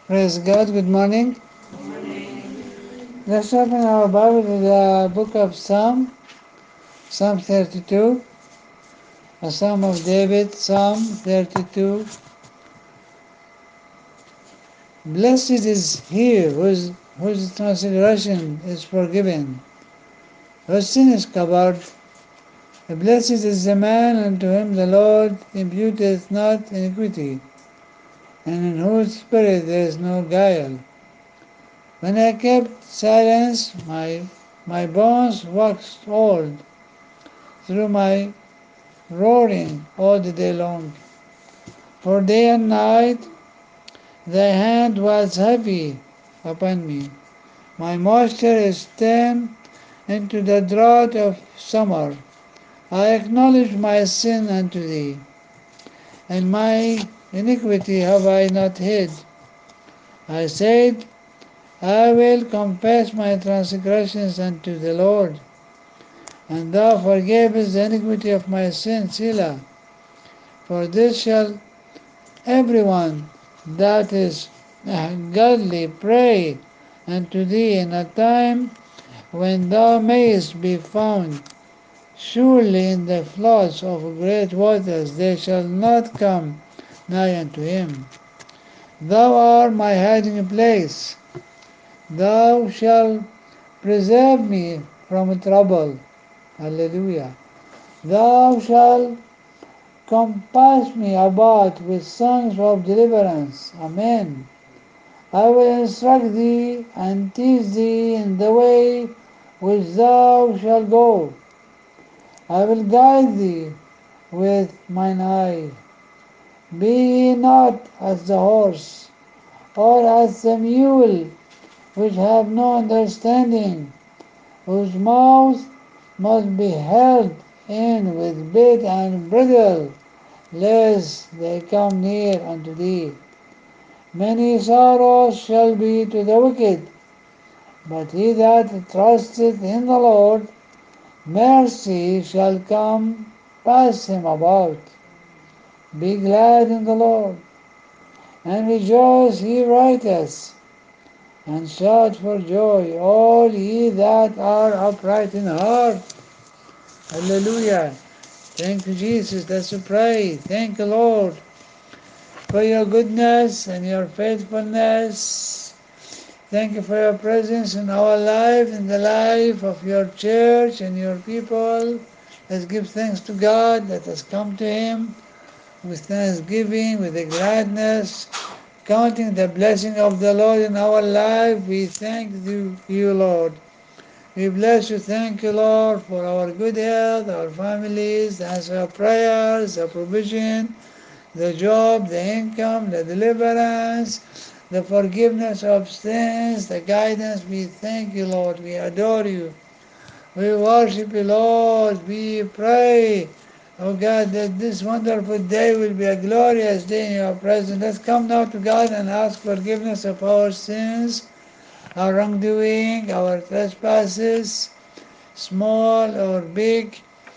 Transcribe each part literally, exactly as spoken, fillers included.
Praise God. Good morning. Let's open our Bible to the book of Psalm, Psalm thirty-two, a Psalm of David, Psalm thirty-two. Blessed is he whose, whose transgression is forgiven, whose sin is covered. Blessed is the man unto whom the Lord imputeth not iniquity, and in whose spirit there is no guile. When I kept silence, my, my bones waxed old through my roaring all the day long. For day and night thy hand was heavy upon me. My moisture is turned into the drought of summer. I acknowledge my sin unto thee, and my iniquity have I not hid. I said, I will confess my transgressions unto the Lord, and thou forgavest the iniquity of my sin, Selah. For this shall everyone that is godly pray unto thee in a time when thou mayest be found. Surely in the floods of great waters they shall not come nigh unto him. Thou art my hiding place. Thou shalt preserve me from trouble. Hallelujah. Thou shalt compass me about with songs of deliverance. Amen. I will instruct thee and teach thee in the way which thou shalt go. I will guide thee with mine eye. Be ye not as the horse, or as the mule, which have no understanding, whose mouth must be held in with bit and bridle, lest they come near unto thee. Many sorrows shall be to the wicked, but he that trusteth in the Lord, mercy shall come pass him about. Be glad in the Lord, and rejoice, ye righteous, and shout for joy, all ye that are upright in heart. Hallelujah. Thank you, Jesus. Let's pray. Thank you, Lord, for your goodness and your faithfulness. Thank you for your presence in our life, in the life of your church and your people. Let's give thanks to God. Let us come to Him with thanksgiving, with a gladness, counting the blessing of the Lord in our life. We thank you, you, Lord. We bless you. Thank you, Lord, for our good health, our families, the answer our prayers, the provision, the job, the income, the deliverance, the forgiveness of sins, the guidance. We thank you, Lord. We adore you. We worship you, Lord. We pray, oh God, that this wonderful day will be a glorious day in your presence. Let's come now to God and ask forgiveness of our sins, our wrongdoing, our trespasses, small or big.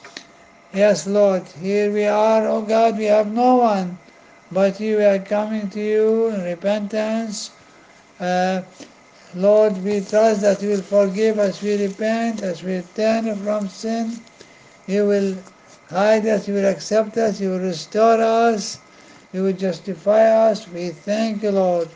Yes, Lord, here we are, oh God, we have no one but you. We are coming to you in repentance. Uh, Lord, we trust that you will forgive as we repent, as we turn from sin. You will hide us, you will accept us, you will restore us, you will justify us. We thank you, Lord.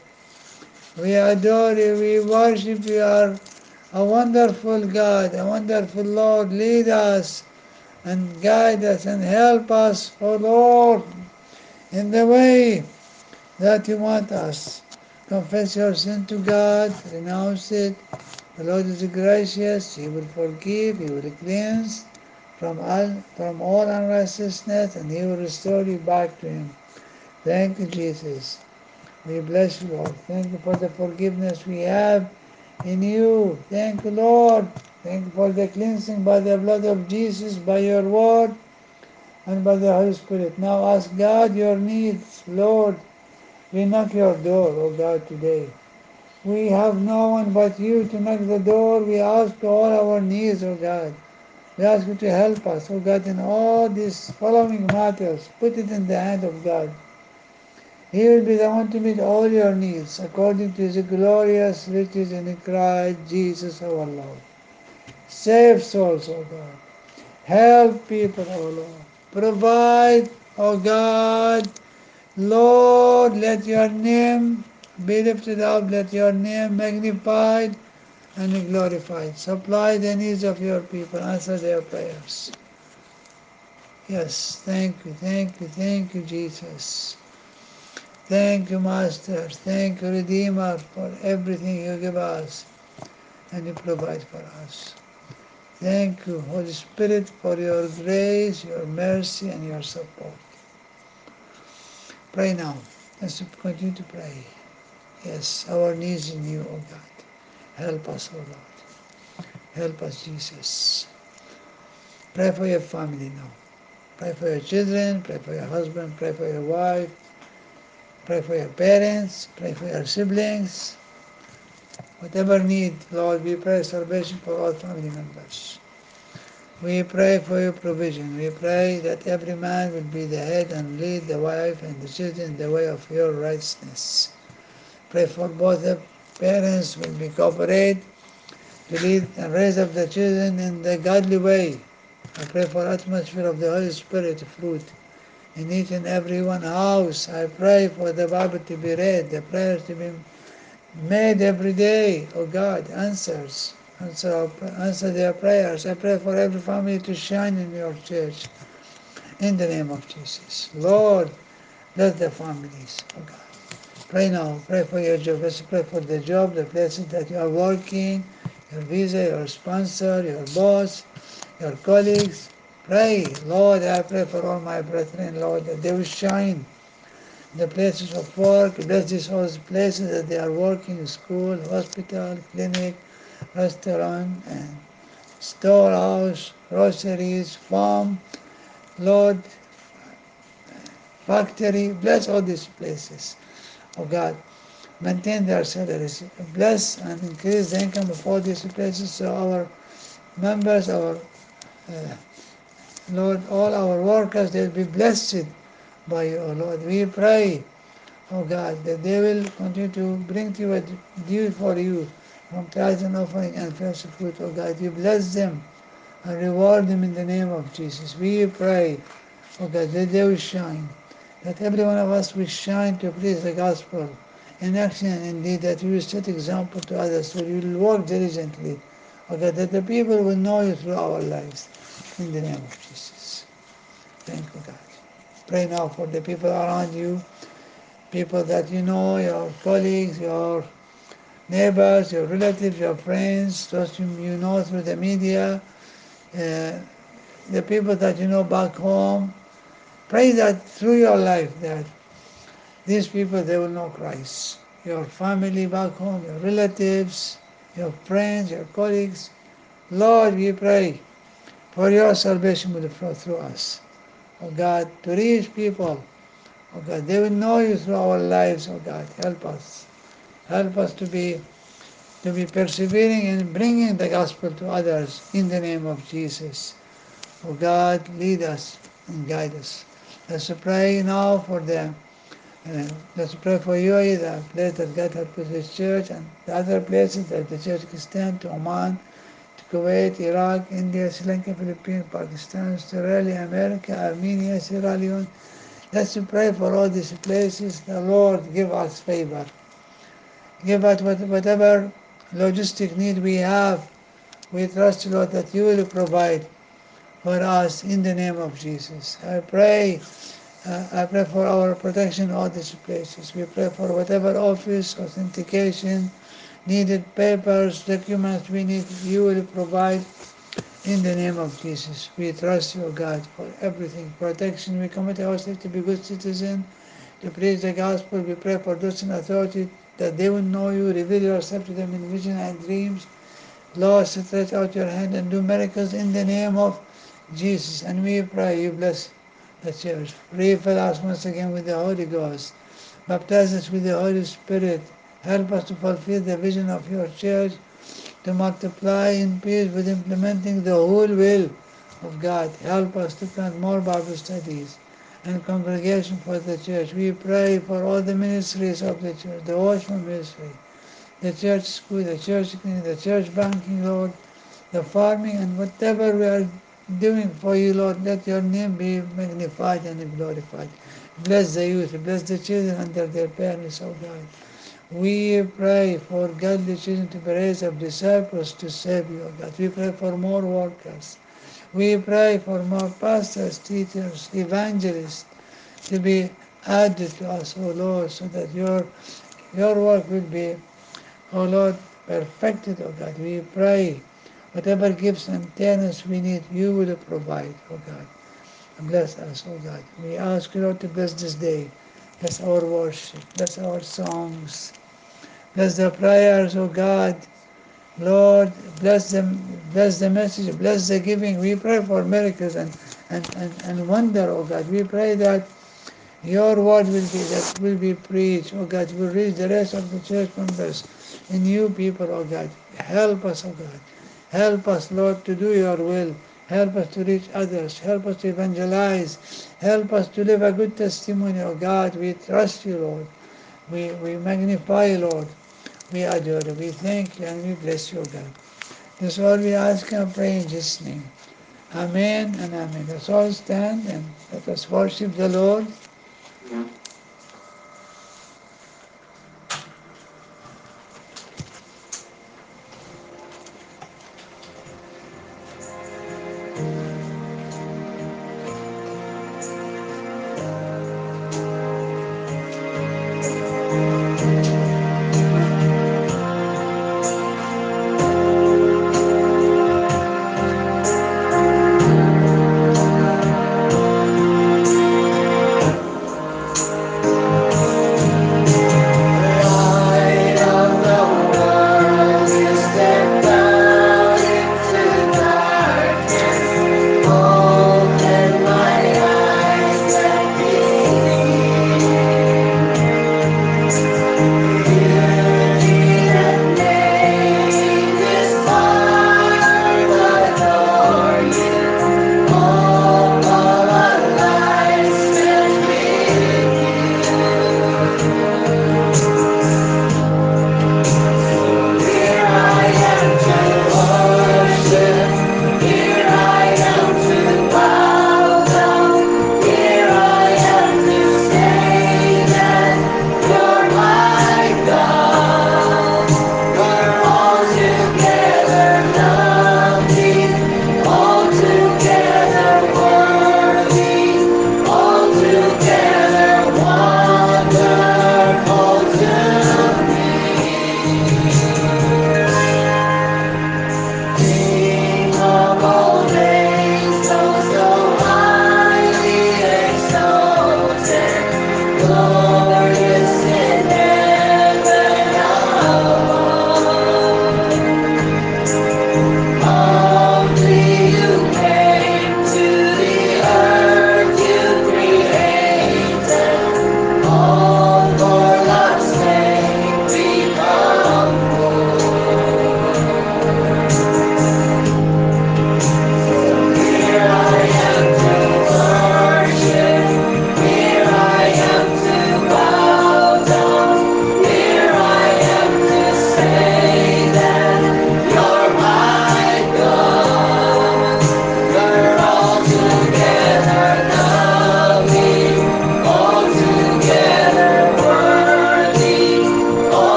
We adore you, we worship you. You are a wonderful God, a wonderful Lord. Lead us and guide us and help us, O Lord, in the way that you want us. Confess your sin to God, renounce it. The Lord is gracious, He will forgive, He will cleanse from all, from all unrighteousness, and He will restore you back to Him. Thank you, Jesus. We bless you, Lord. Thank you for the forgiveness we have in you. Thank you, Lord. Thank you for the cleansing by the blood of Jesus, by your word, and by the Holy Spirit. Now ask God your needs, Lord. We knock your door, O God, today. We have no one but you to knock the door. We ask all our needs, O God. We ask you to help us, O God, in all these following matters. Put it in the hand of God. He will be the one to meet all your needs according to his glorious riches in Christ Jesus our Lord. Save souls, O God. Help people, O Lord. Provide, O God. Lord, let your name be lifted up. Let your name magnified and glorified. Supply the needs of your people. Answer their prayers. Yes, thank you, thank you, thank you, Jesus. Thank you, Master. Thank you, Redeemer, for everything you give us and you provide for us. Thank you, Holy Spirit, for your grace, your mercy, and your support. Pray now. Let's continue to pray. Yes, our needs in you, O God. Help us, O Lord. Help us, Jesus. Pray for your family now. Pray for your children, pray for your husband, pray for your wife, pray for your parents, pray for your siblings. Whatever need, Lord, we pray salvation for all family members. We pray for your provision. We pray that every man will be the head and lead the wife and the children in the way of your righteousness. Pray for both the parents will be cooperate to lead and raise up the children in the godly way. I pray for atmosphere of the Holy Spirit fruit in each and every one house. I pray for the Bible to be read, the prayers to be made every day. Oh God, answers. Answer, our, answer their prayers. I pray for every family to shine in your church. In the name of Jesus. Lord, bless the families. Oh God. Pray now. Pray for your job. Let's pray for the job, the places that you are working, your visa, your sponsor, your boss, your colleagues. Pray. Lord, I pray for all my brethren, Lord, that they will shine the places of work. Bless these all places that they are working, school, hospital, clinic, restaurant, and storehouse, groceries, farm. Lord, factory. Bless all these places. Oh God, maintain their salaries. Bless and increase the income of all these places so our members, our uh, Lord, all our workers, they'll be blessed by you, oh Lord. We pray, oh God, that they will continue to bring to you a due for you from tithes and offering and first fruit, oh God. You bless them and reward them in the name of Jesus. We pray, oh God, that they will shine, that every one of us will shine to preach the gospel in action and in deed, that we will set example to others, so we will work diligently, oh God, that the people will know you through our lives. In the name of Jesus. Thank you, God. Pray now for the people around you, people that you know, your colleagues, your neighbors, your relatives, your friends, those whom you know through the media, uh, the people that you know back home. Pray that through your life that these people, they will know Christ. Your family back home, your relatives, your friends, your colleagues. Lord, we pray for your salvation will flow through us. Oh God, to reach people. Oh God, they will know you through our lives. Oh God, help us. Help us to be to be persevering in bringing the gospel to others in the name of Jesus. Oh God, lead us and guide us. Let's pray now for the uh, let's pray for U A E, the place that God has put His church, and the other places that the church can stand, to Oman, to Kuwait, Iraq, India, Sri Lanka, Philippines, Pakistan, Australia, America, Armenia, Sierra Leone. Let's pray for all these places. The Lord give us favor. Give us whatever logistic need we have. We trust, Lord, that you will provide for us in the name of Jesus. I pray, uh, I pray for our protection in all these places. We pray for whatever office, authentication, needed papers, documents we need, you will provide in the name of Jesus. We trust you, God, for everything. Protection, we commit ourselves to be good citizens, to preach the gospel. We pray for those in authority that they will know you, reveal yourself to them in vision and dreams. Lord, stretch out your hand and do miracles in the name of Jesus. And we pray you bless the church. Refill us once again with the Holy Ghost. Baptize us with the Holy Spirit. Help us to fulfill the vision of your church, to multiply in peace with implementing the whole will of God. Help us to plant more Bible studies and congregation for the church. We pray for all the ministries of the church, the Watchman ministry, the church school, the church clinic, the church banking, Lord, the farming, and whatever we are doing for you, Lord, let your name be magnified and glorified. Bless the youth, bless the children under their parents, oh God. We pray for godly children to be raised up disciples to save you, oh God. We pray for more workers. We pray for more pastors, teachers, evangelists to be added to us, O Lord, so that your your work will be, O Lord, perfected, O God. We pray whatever gifts and talents we need, you will provide, O God. Bless us, O God. We ask you, Lord, to bless this day. Bless our worship. Bless our songs. Bless the prayers, O God. Lord, bless them, bless the message, bless the giving. We pray for miracles and, and, and, and wonder, O God. We pray that your word will be that will be preached, oh God, will reach the rest of the church members and you people, oh God. Help us, oh God. Help us, Lord, to do your will. Help us to reach others. Help us to evangelize. Help us to live a good testimony, oh God. We trust you, Lord. We, we magnify you, Lord. We adore you. We thank you and we bless you, oh God. This is all we ask and pray in Jesus' name. Amen and amen. Let's all stand and let us worship the Lord.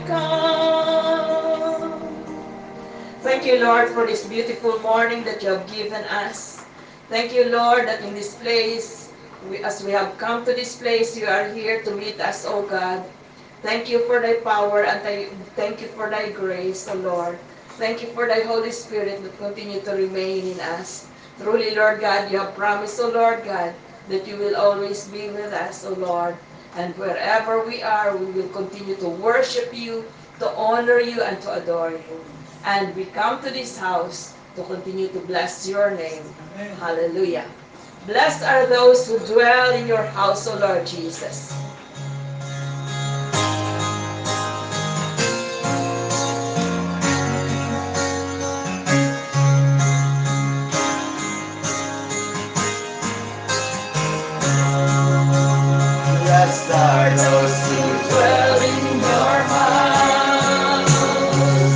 come. Thank you, Lord, for this beautiful morning that you have given us. Thank you, Lord, that in this place, we, as we have come to this place, you are here to meet us, O God. Thank you for thy power and thy, thank you for thy grace, O Lord. Thank you for thy Holy Spirit that continue to remain in us. Truly, Lord God, you have promised, O Lord God, that you will always be with us, O Lord. And wherever we are, we will continue to worship you, to honor you, and to adore you. And we come to this house to continue to bless your name. Amen. Hallelujah. Blessed are those who dwell in your house, O Lord Jesus. Blessed are those who dwell in your house.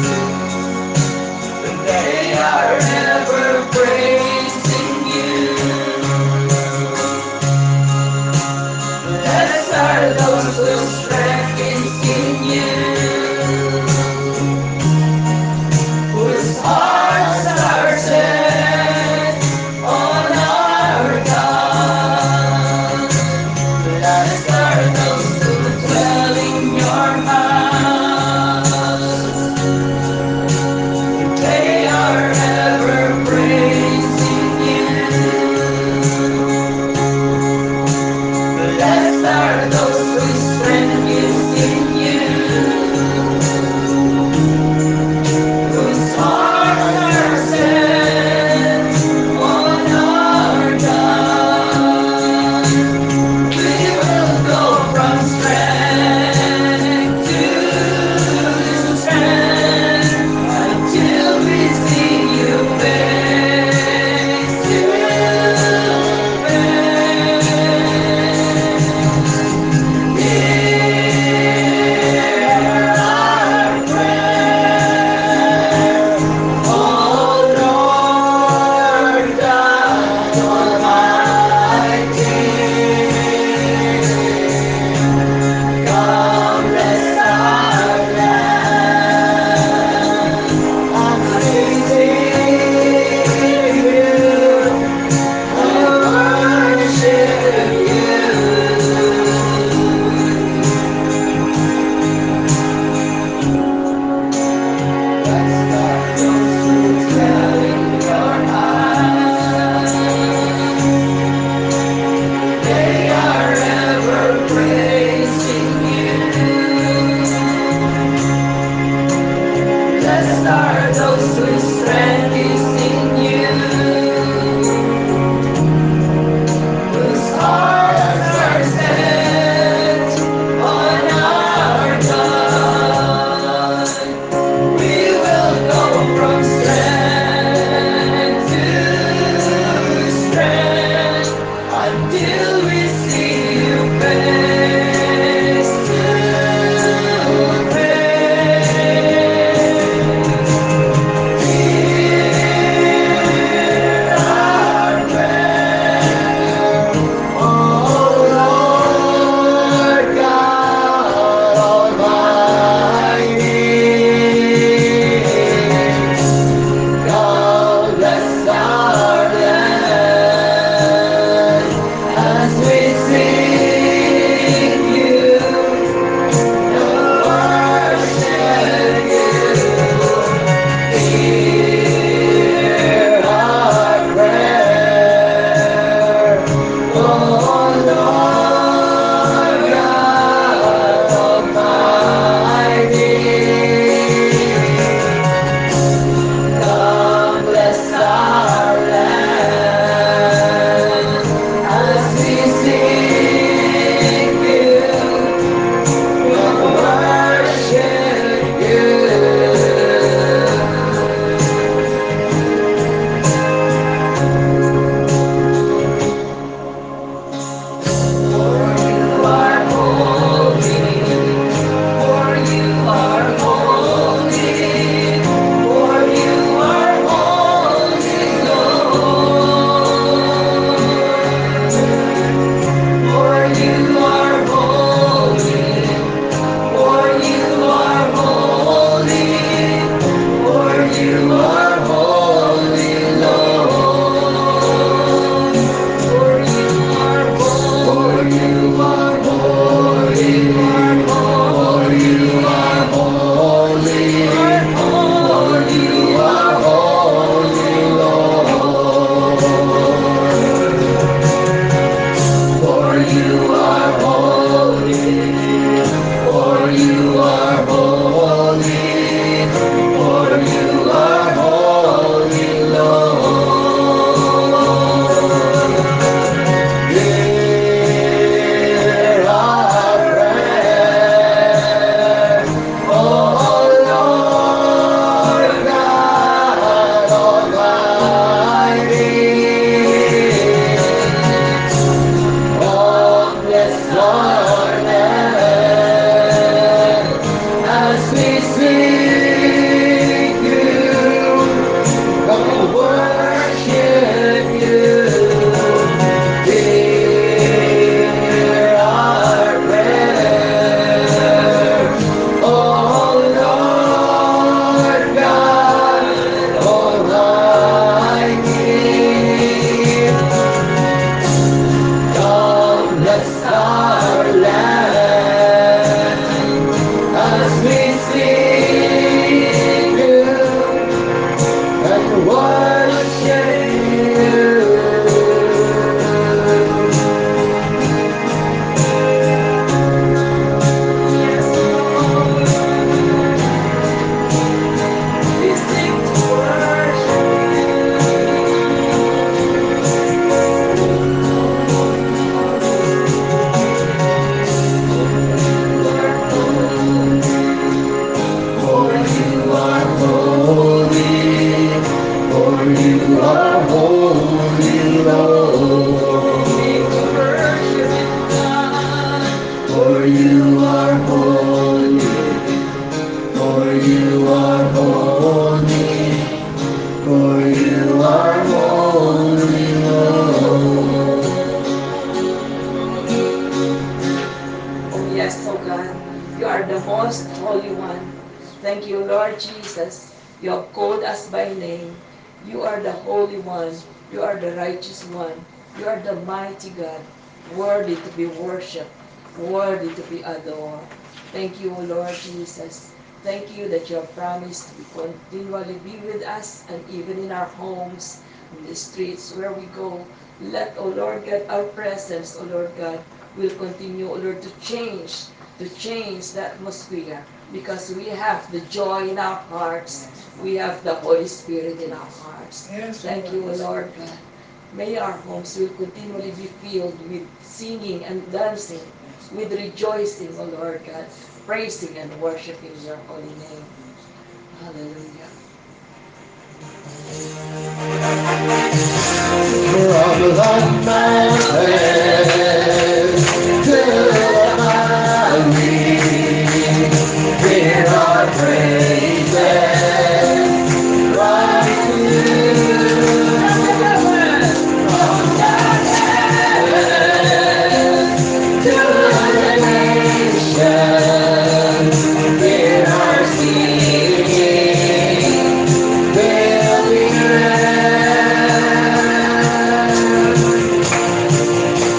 They are ever praising you. Blessed are those whose strength is in you, whose hearts are set on our God. Blessed are those who dwell in your house. They are ever praising you. Blessed are those whose strength is in you, whose hearts are set on our God. We will go from strength to strength until we see you face to face. Hear our prayer, O Lord God Almighty. Come bless our land. I'm praising you, I worship you. Blessed are those who dwell in your house. They are ever praising you. Blessed are those whose strength is in you, whose hearts are set on our God. We will go from strength to strength until we see you face to face. Hear we seek you, come worship you. Hear our prayer, oh Lord God Almighty. Come bless our land as we seek you and worship you. Yes, Lord. We sing to worship For you are holy, for you are holy, Lord. to worship you, God. For you are holy, for you are holy, for you are holy, Lord. Oh, yes, oh God, you are the most holy one. Thank you, Lord Jesus. You have called us by name. You are the Holy One. You are the righteous one. You are the mighty God, worthy to be worshipped, worthy to be adored. Thank you, Lord Jesus. Thank you that you have promised to continually be with us and even in our homes, in the streets where we go. Let, O Lord God, our presence, O Lord God, will continue, O Lord, to change, to change the atmosphere because we have the joy in our hearts. We have the Holy Spirit in our hearts. Yes, Thank you, O Lord. Lord God. May our homes will continually be filled with singing and dancing, with rejoicing, O Lord God, praising and worshiping your holy name. Hallelujah. From the mountains to the valley, hear our praises rise to you. From the heavens to the nations, hear our singing, fill the earth.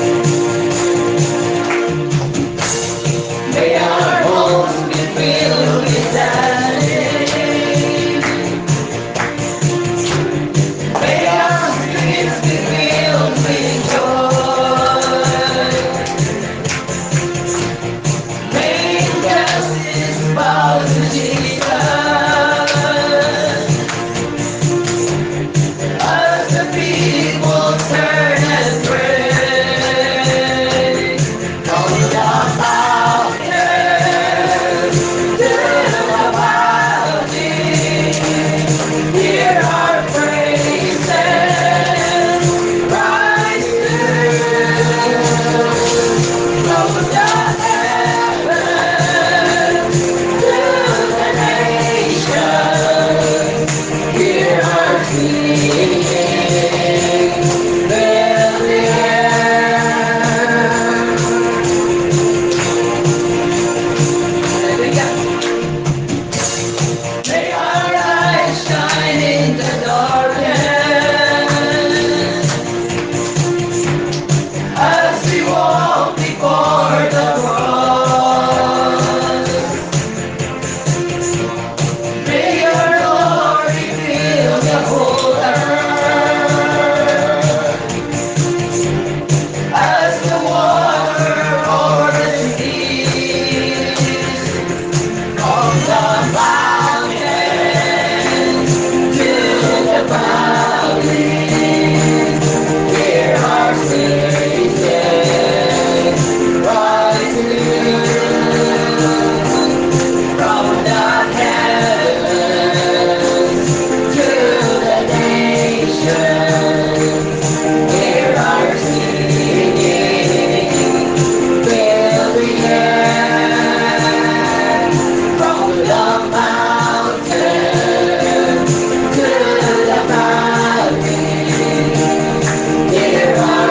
mountain to the valley. Hear our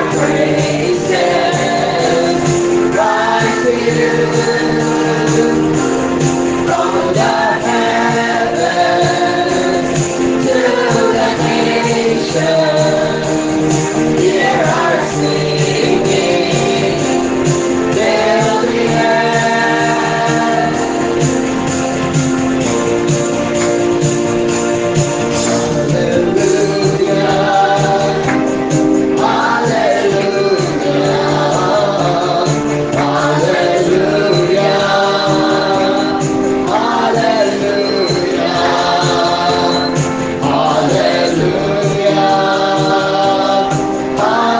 praises rise to you from the heavens to the nations. Hear our singing, fill the air. Hallelujah, hallelujah, hallelujah, hallelujah, hallelujah,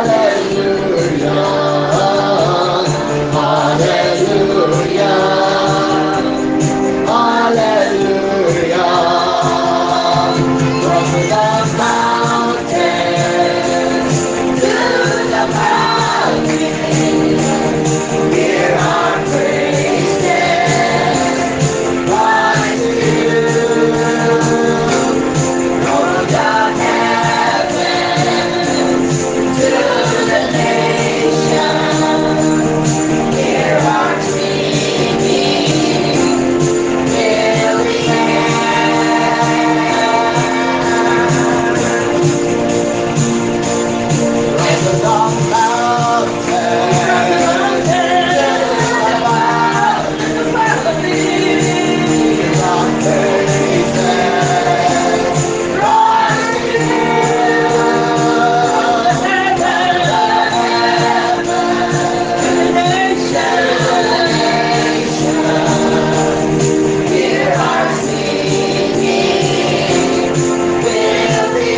hallelujah, hallelujah. From the mountains to the valley, hear our praises rise to you. From the heavens to the nations, hear our singing, fill the from the mountains to the valley, our praises rise to you. To the nations, hear our singing, fill the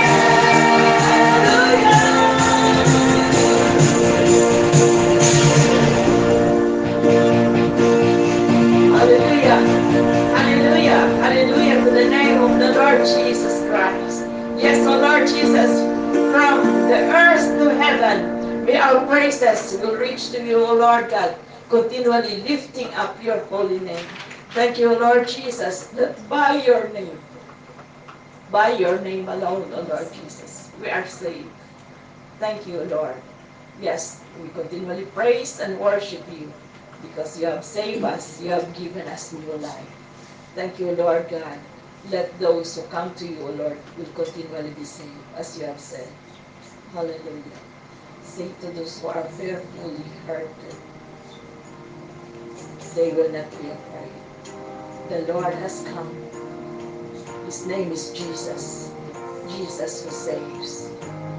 Hallelujah. Hallelujah. Hallelujah to the name of the Lord Jesus Christ. Yes, O Lord Jesus, from the earth to heaven, may our praises will reach to you, O Lord God, continually lifting up your holy name. Thank you, Lord Jesus, that by your name, by your name alone, O Lord Jesus, we are saved. Thank you, Lord. Yes, we continually praise and worship you because you have saved us, you have given us new life. Thank you, Lord God. Let those who come to you, O Lord, will continually be saved, as you have said. Hallelujah. Say to those who are fearfully hurted, they will not be afraid. The Lord has come. His name is Jesus. Jesus who saves.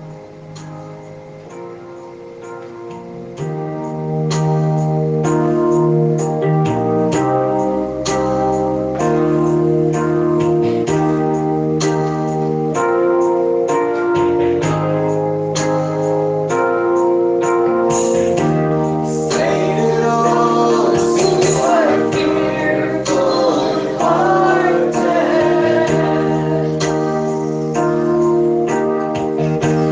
Say to those who are fearful hearted,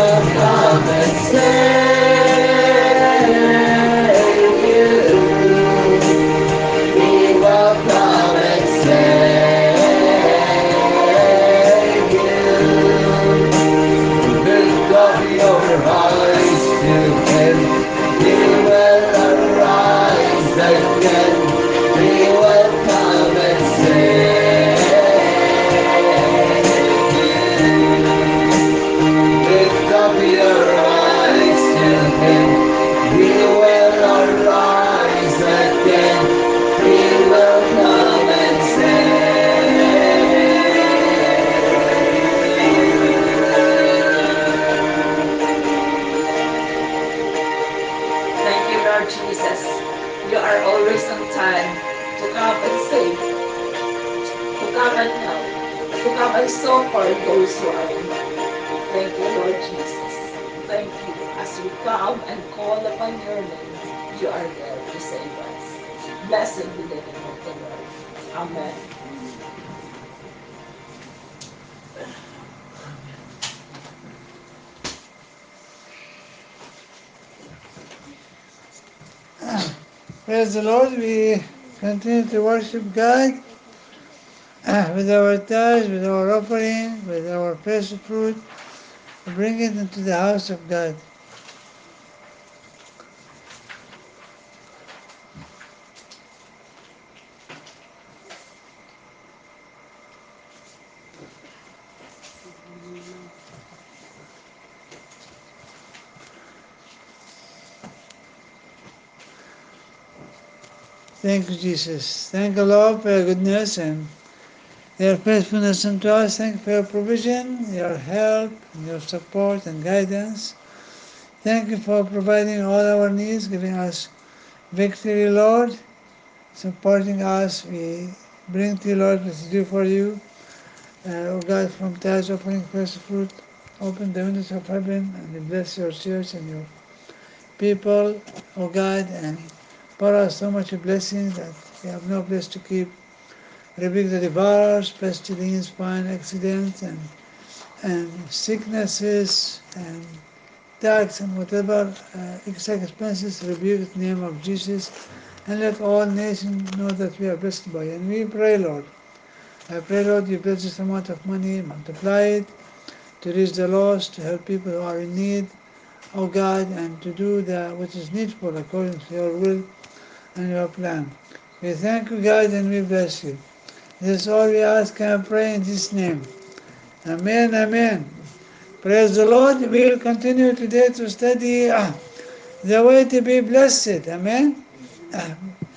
will come and save you. He will come and save you. Lift up your eyes to Him. He will arise again. He will come and save you. Lift up your eyes to Him. He will arise again. He will come and Thank you, Lord Jesus. You are always on time to come and save, to come and help, to come and support those who are in need. Thank you, Lord Jesus. Thank you. As we come and call upon your name, you are there to save us. Blessed be the name of the Lord. Amen. Praise the Lord. We continue to worship God with our tithes, with our offering, with our first fruit. Bring it into the house of God. Thank you, Jesus. Thank you, Lord, for your goodness and your faithfulness unto us. Thank you for your provision, your help, your support and guidance. Thank you for providing all our needs, giving us victory, Lord, supporting us. We bring to you, Lord, what is due for you. Uh, oh God, from tithes offering first fruit, open the windows of heaven and you bless your church and your people, oh God, and pour us so much blessings that we have no place to keep. Rebuke the devourers, pestilence, fine accidents, and and sicknesses and tax and whatever uh, extra expenses. Rebuke in the name of Jesus, and let all nations know that we are blessed by you. And we pray, Lord. I pray, Lord, you bless this amount of money, multiply it to reach the lost, to help people who are in need, O God, and to do the which is needful according to your will and your plan. We thank you, God, and we bless you. This is all we ask and pray in this name. Amen, amen. Praise the Lord. We will continue today to study uh, the way to be blessed. Amen. Uh,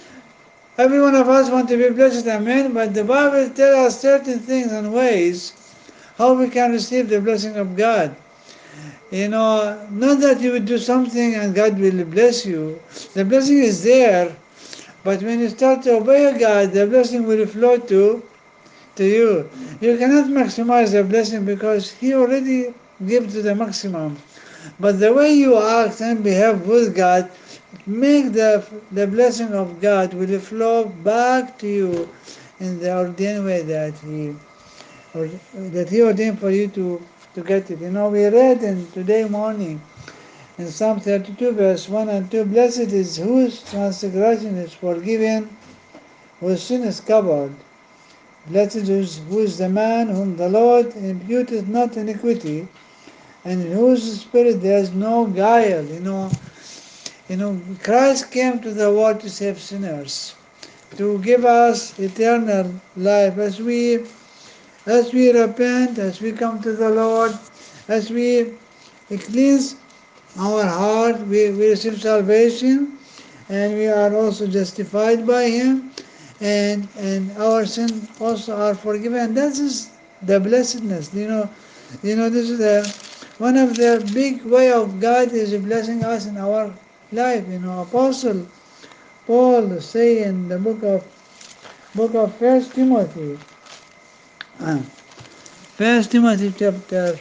every one of us want to be blessed. Amen. But the Bible tells us certain things and ways how we can receive the blessing of God. You know, not that you would do something and God will bless you. The blessing is there, but when you start to obey God, the blessing will flow to to you. You cannot maximize the blessing because He already gives to the maximum. But the way you act and behave with God, make the the blessing of God will flow back to you in the ordained way that He or that He ordained for you to to get it. You know, we read in today morning in Psalm thirty-two, verse one and two, blessed is whose transgression is forgiven, whose sin is covered. Blessed is who is the man whom the Lord imputeth not iniquity, and in whose spirit there is no guile. You know, you know, Christ came to the world to save sinners, to give us eternal life. As we as we repent, as we come to the Lord, as we cleanse our heart, we, we receive salvation, and we are also justified by Him, and and our sins also are forgiven. That is the blessedness. You know, you know this is the one of the big way of God is blessing us in our life. You know, Apostle Paul say in the book of book of First Timothy, uh, First Timothy chapter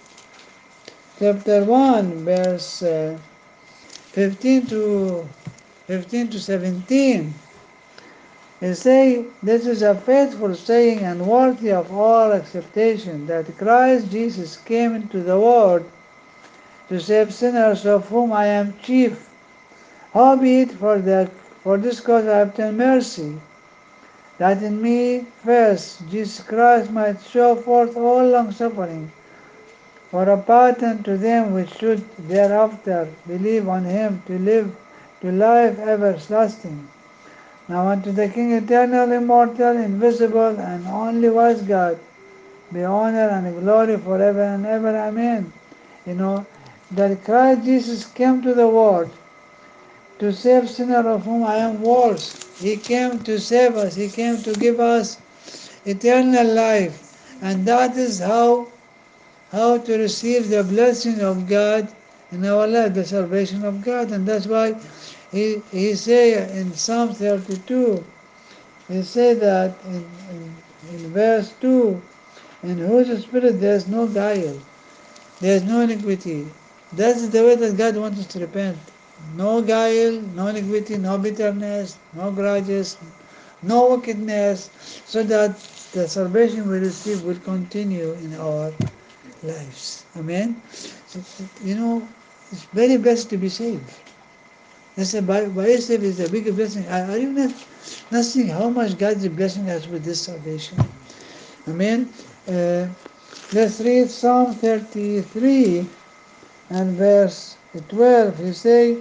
chapter one, verse uh, fifteen to fifteen to seventeen. He say, this is a faithful saying and worthy of all acceptation, that Christ Jesus came into the world to save sinners, of whom I am chief. Howbeit, for, the, for this cause I obtain mercy, that in me first Jesus Christ might show forth all longsuffering, for a pattern to them which should thereafter believe on him, to live to life everlasting. Now unto the King, eternal, immortal, invisible, and only wise God, be honor and glory forever and ever. Amen. You know, that Christ Jesus came to the world to save sinners, of whom I am worst. He came to save us. He came to give us eternal life. And that is how how to receive the blessing of God in our life, the salvation of God. And that's why he, he say in Psalm thirty-two, he say that in, in, in verse two, in whose spirit there is no guile, there is no iniquity. That's the way that God wants us to repent. No guile, no iniquity, no bitterness, no grudges, no wickedness, so that the salvation we receive will continue in our lives. Amen. So, you know, it's very blessed to be saved. That's a, by, by saved is a big blessing. Are, are you not, not seeing how much God is blessing us with this salvation? Amen. Uh, let's read Psalm thirty-three and verse twelve. He say,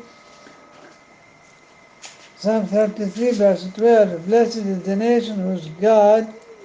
Psalm thirty-three verse twelve, blessed is the nation whose God,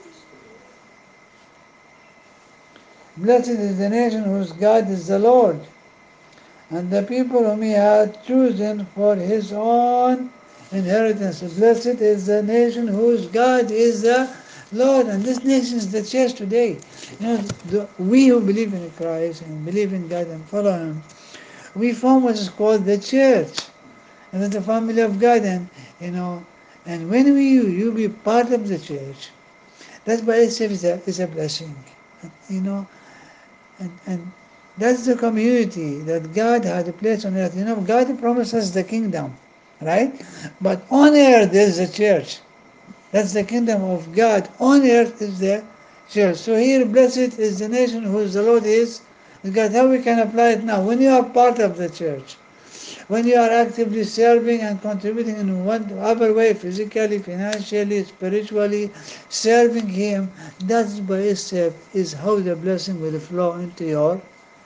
blessed is the nation whose God is the Lord, and the people whom he had chosen for his own inheritance. Blessed is the nation whose God is the Lord. And this nation is the church today. You know, the, we who believe in Christ and believe in God and follow him, we form what is called the church. And that's the family of God. And, you know, and when we, you be part of the church, that's by itself is a, is a blessing. You know, and, and that's the community that God had placed on earth. You know, God promises the kingdom, right? But on earth is the church. That's the kingdom of God. On earth is the church. So here, blessed is the nation whose the Lord is. God, how we can apply it now? When you are part of the church, when you are actively serving and contributing in one other way, physically, financially, spiritually, serving Him, that's by itself is how the blessing will flow into your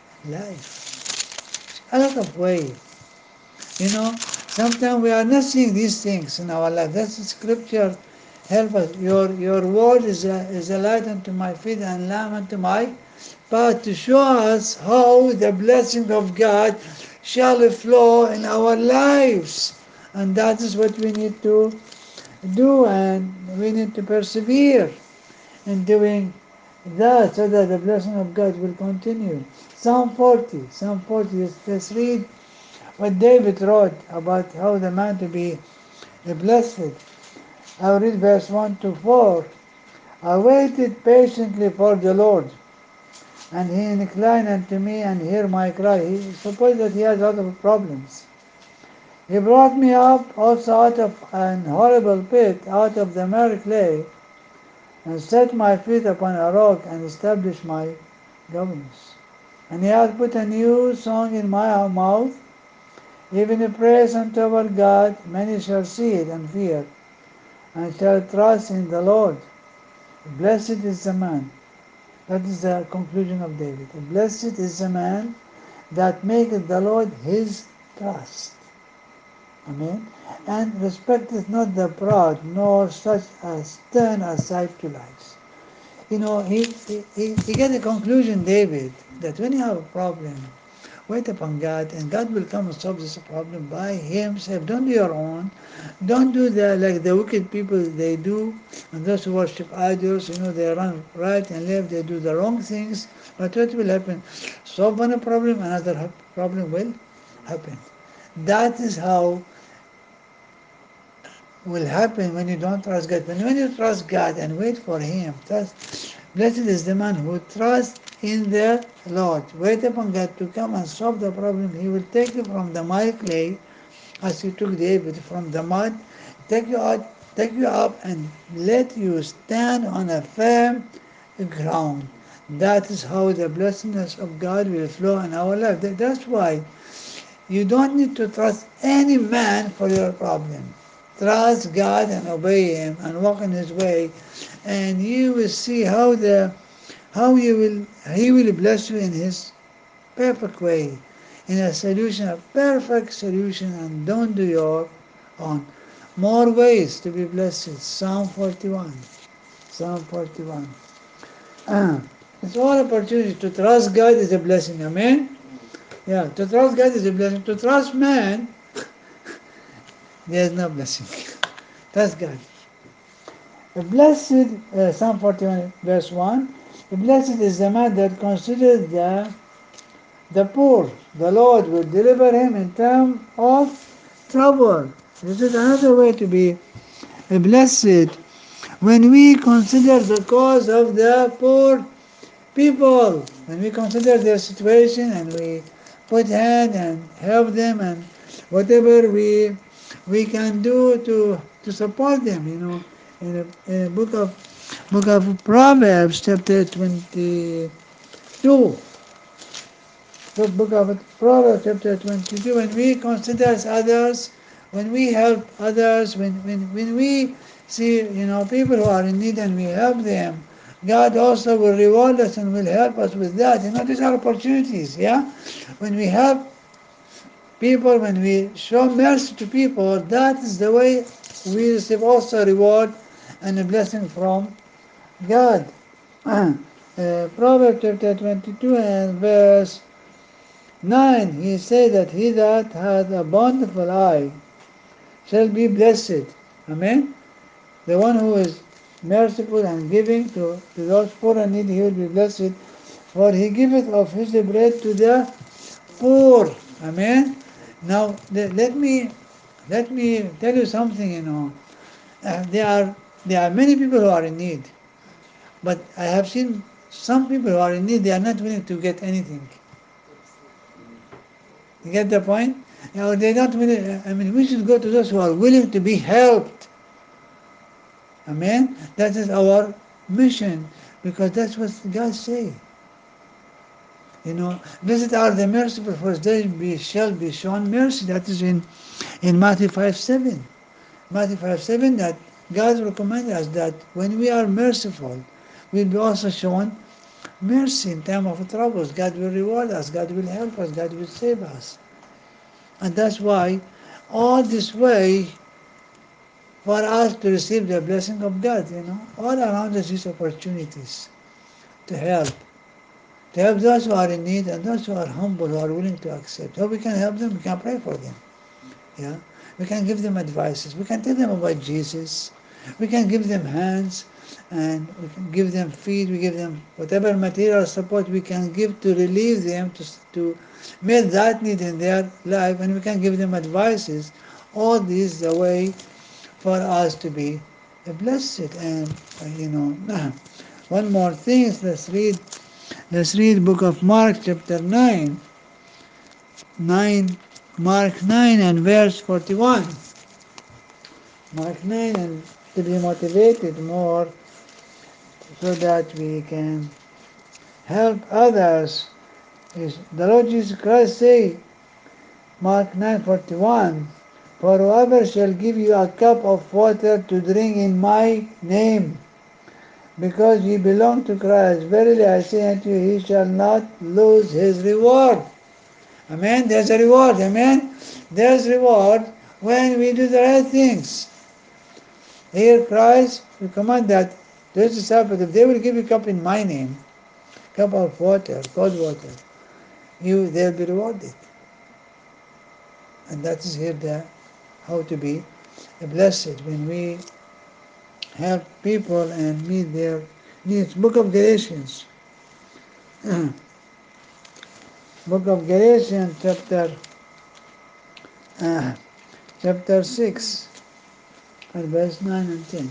life. A lot of ways. You know, sometimes we are not seeing these things in our life. That's the scripture. Help us. Your your word is a, is a light unto my feet and lamp unto my path, to show us how the blessing of God shall flow in our lives. And that is what we need to do, and we need to persevere in doing that, so that the blessing of God will continue. Psalm forty. Psalm forty. Let's read what David wrote about how the man to be blessed. I'll read verse one to four. I waited patiently for the Lord, and he inclined unto me and heard my cry. He supposed that he has a lot of problems. He brought me up also out of an horrible pit, out of the merry clay, and set my feet upon a rock, and established my governors. And he hath put a new song in my mouth, even a praise unto our God. Many shall see it and fear, and shall trust in the Lord. Blessed is the man. That is the conclusion of David. Blessed is the man that maketh the Lord his trust. Amen. And respecteth not the proud, nor such as turn aside to lies. You know, he, he, he, he get the conclusion, David, that when you have a problem, wait upon God, and God will come and solve this problem by Himself. Don't do your own. Don't do the like the wicked people they do, and those who worship idols. You know, they run right and left. They do the wrong things. But what will happen? Solve one problem, another problem will happen. That is how will happen when you don't trust God. When, when you trust God and wait for Him, trust, blessed is the man who trusts in the Lord. Wait upon God to come and solve the problem. He will take you from the miry clay, as He took David from the mud, take you out, take you up, and let you stand on a firm ground. That is how the blessedness of God will flow in our life. That's why you don't need to trust any man for your problem. Trust God and obey Him and walk in His way, and you will see how the how you will He will bless you in His perfect way, in a solution, a perfect solution, and don't do your own. More ways to be blessed. Psalm forty-one. Psalm forty-one. Ah, it's all opportunity. To trust God is a blessing. Amen? Yeah, to trust God is a blessing. To trust man, there is no blessing. Trust God. A blessed, uh, Psalm forty-one, verse one, blessed is the man that considers the, the poor. The Lord will deliver him in time of trouble. This is another way to be blessed. When we consider the cause of the poor people, when we consider their situation and we put hand and help them and whatever we we can do to to support them, you know, in the, in the book of book of Proverbs, chapter twenty-two, the book of Proverbs, chapter twenty-two, when we consider others, when we help others, when, when, when we see, you know, people who are in need and we help them, God also will reward us and will help us with that. You know, these are opportunities, yeah? When we help people, when we show mercy to people, that is the way we receive also reward and a blessing from God. uh, Proverbs chapter twenty-two and verse nine, he said that he that hath a bountiful eye shall be blessed. Amen. The one who is merciful and giving to, to those poor and needy, he will be blessed. For he giveth of his bread to the poor. Amen. Now let, let me let me tell you something. You know, uh, there are there are many people who are in need, but I have seen some people who are in need. They are not willing to get anything. You get the point? You know, they're not willing. I mean, we should go to those who are willing to be helped. Amen. That is our mission, because that's what God say. You know, blessed are the merciful, for they be, shall be shown mercy. That is in in Matthew five seven. Matthew five seven, that God recommends us that when we are merciful, we'll be also shown mercy in time of troubles. God will reward us. God will help us. God will save us. And that's why all this way for us to receive the blessing of God, you know, all around us is opportunities to help, to help those who are in need and those who are humble, who are willing to accept. So we can help them, we can pray for them, yeah. We can give them advices, we can tell them about Jesus, we can give them hands, and we can give them feed, we give them whatever material support we can give to relieve them, to, to meet that need in their life, and we can give them advices. All this is the way for us to be blessed. And uh, you know, one more thing. Let's read. Let's read book of Mark, chapter nine. Nine, Mark nine and verse forty-one. Mark nine, and to be motivated more, so that we can help others. Is the Lord Jesus Christ say, Mark nine forty-one, for whoever shall give you a cup of water to drink in my name, because ye belong to Christ, verily I say unto you, he shall not lose his reward. Amen. There's a reward. Amen. There's reward when we do the right things. Here Christ will command that to his disciples, if they will give you a cup in my name, cup of water, cold water, you they'll be rewarded. And that is here the how to be blessed when we help people and meet their needs. Book of Galatians. Book of Galatians, chapter uh, chapter six, and verse nine and ten.